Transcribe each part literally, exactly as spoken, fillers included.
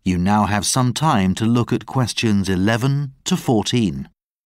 You now have some time to look at questions eleven to fourteen.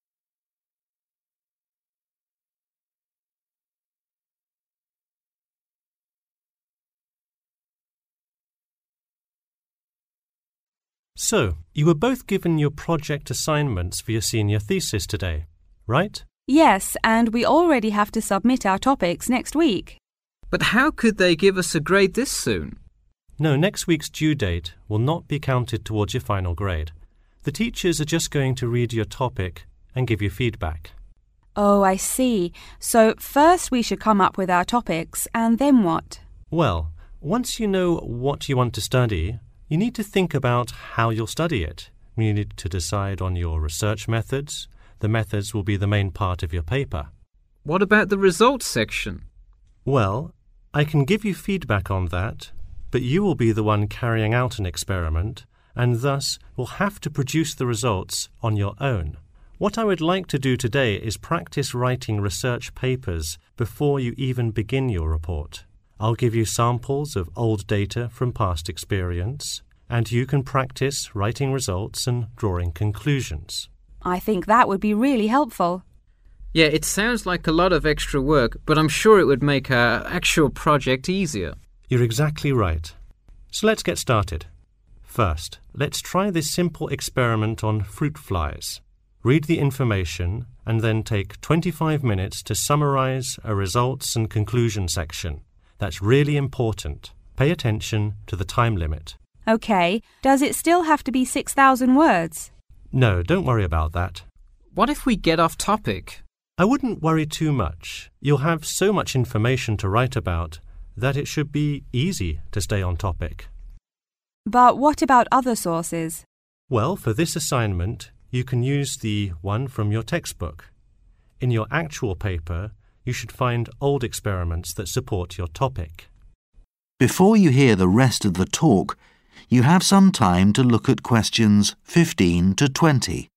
So, you were both given your project assignments for your senior thesis today, right? Yes, and we already have to submit our topics next week. But how could they give us a grade this soon? No, next week's due date will not be counted towards your final grade. The teachers are just going to read your topic and give you feedback. Oh, I see. So first we should come up with our topics, and then what? Well, once you know what you want to study, you need to think about how you'll study it. You need to decide on your research methods. The methods will be the main part of your paper. What about the results section? Well, I can give you feedback on that, but you will be the one carrying out an experiment, and thus will have to produce the results on your own. What I would like to do today is practice writing research papers before you even begin your report. I'll give you samples of old data from past experience, and you can practice writing results and drawing conclusions. I think that would be really helpful. Yeah, it sounds like a lot of extra work, but I'm sure it would make our actual project easier. You're exactly right. So let's get started. First, let's try this simple experiment on fruit flies. Read the information and then take twenty-five minutes to summarize a results and conclusion section. That's really important. Pay attention to the time limit. OK, does it still have to be six thousand words? No, don't worry about that. What if we get off topic? I wouldn't worry too much. You'll have so much information to write about that it should be easy to stay on topic. But what about other sources? Well, for this assignment, you can use the one from your textbook. In your actual paper, you should find old experiments that support your topic. Before you hear the rest of the talk, you have some time to look at questions fifteen to twenty.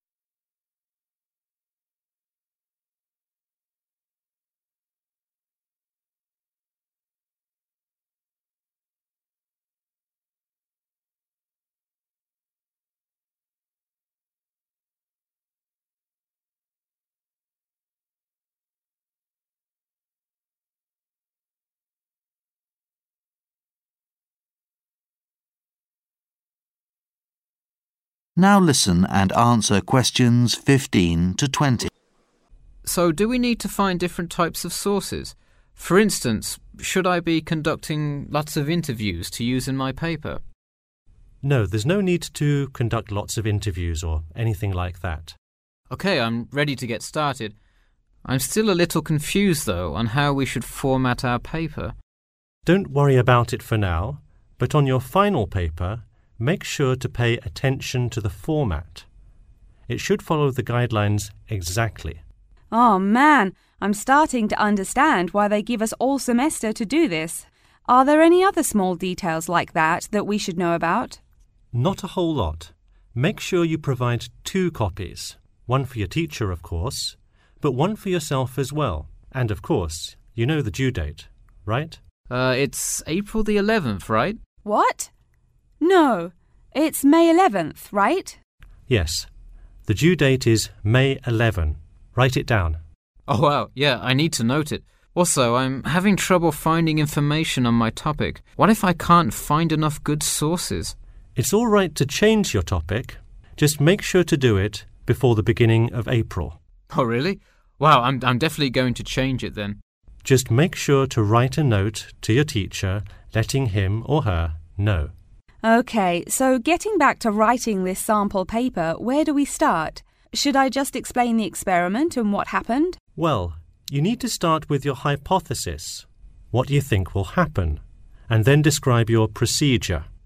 Now listen and answer questions fifteen to twenty. So do we need to find different types of sources? For instance, should I be conducting lots of interviews to use in my paper? No, there's no need to conduct lots of interviews or anything like that. OK, I'm ready to get started. I'm still a little confused, though, on how we should format our paper. Don't worry about it for now, but on your final paper, make sure to pay attention to the format. It should follow the guidelines exactly. Oh man, I'm starting to understand why they give us all semester to do this. Are there any other small details like that that we should know about? Not a whole lot. Make sure you provide two copies. One for your teacher, of course, but one for yourself as well. And of course, you know the due date, right? Uh, it's April the eleventh, right? What? No, it's May eleventh, right? Yes. The due date is May eleventh. Write it down. Oh, wow. Yeah, I need to note it. Also, I'm having trouble finding information on my topic. What if I can't find enough good sources? It's all right to change your topic. Just make sure to do it before the beginning of April. Oh, really? Wow, I'm, I'm definitely going to change it then. Just make sure to write a note to your teacher letting him or her know. OK, so getting back to writing this sample paper, where do we start? Should I just explain the experiment and what happened? Well, you need to start with your hypothesis, what you think will happen, and then describe your procedure.